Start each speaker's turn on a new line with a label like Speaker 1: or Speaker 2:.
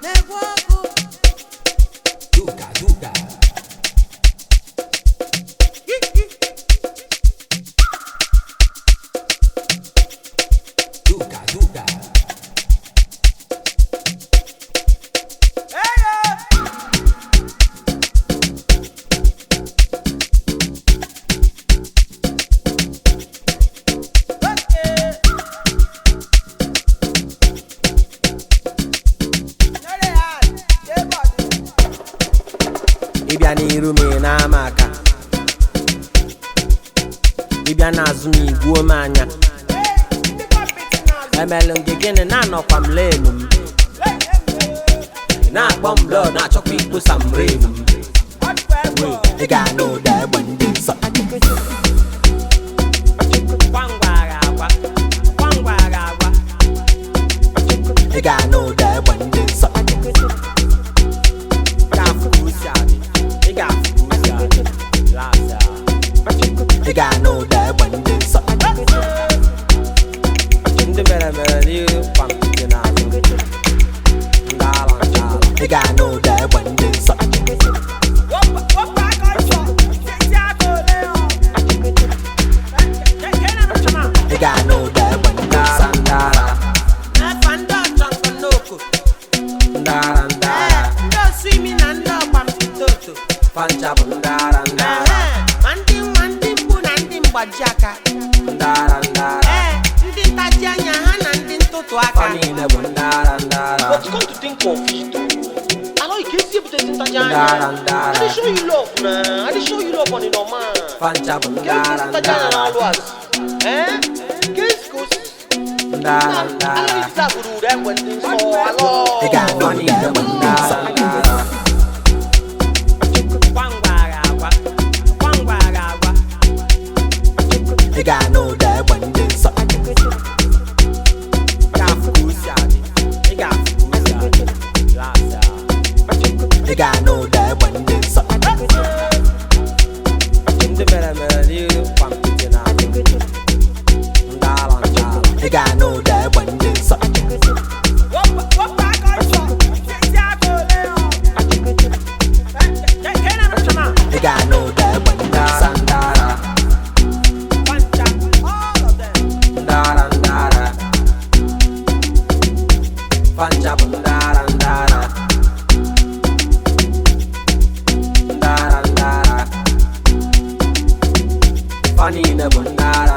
Speaker 1: Duka, duka. Duka, duka. Ibia n'iru m na-ama aka, ibia n'azụ m igwuo m anya. Emelụ gị gịnị na-anọkwa m lenu m, na-akpọ m blọọ na-achọkwa ikposa m renu m. Ị ga-anụ ụda egbe ndị nsọ. Gwangwara agwa, gwangwara agwa. Ị ga-anụ ụda egbe ndị nsọ. Ị ga-anụ ụda egbe ndị nsọ. Ndị mere mere n'ihu kwa mpịtị n'azụ. Ndị ala nke ala. Ị ga-anụ ụda egbe ndị nsọ. Ị ga-anụ ụda egbe ndị nsọ. Ndara n'efa ndị ọchọ nkọ n'oko. Ndara ndara. Ndị osu imi na ndị ọgba mpịtoto. Fancha bụ ndara ndara. Ma ndị nwa ndị mgbu na ndị mgbaji aka. Ndara ndara. Ndị ntaji anya ha na ndị ntụtụ aka. Ọ niile bụ ndara ndara.
Speaker 2: But come to think of it, I know you can't see everything in Tajana.
Speaker 1: Ndara ndara.
Speaker 2: I dey show you love, man. I dey show you love on the normal.
Speaker 1: Fancha bụ
Speaker 2: Can't
Speaker 1: ndara
Speaker 2: see Tajana
Speaker 1: ndara.
Speaker 2: always. Can't go.
Speaker 1: Ndara
Speaker 2: I
Speaker 1: ndara.
Speaker 2: know it's that good that when things fall. I love.
Speaker 1: Ị ga-anụ ụda egbe ndị nsọ. Gwangwara agwa, gwangwara agwa. Ị ga-anụ ụda egbe ndị nsọ. Ị ga-afụ ka o si adị. Ị ga-afụ ka o si adị. Lasa. Ị ga-anụ ụda egbe ndị nsọ. Ndị mere mere n'ihu kwa mpịtị n'azụ. Ndị ala nke ala. Ị ga-anụ ụda egbe ndị nsọ. Ị ga-anụ ụda egbe ndị nsọ. Ndara ndara ndara. Fancha bụ ndara ndara. Ndara ndara. Fa niile bụ ndara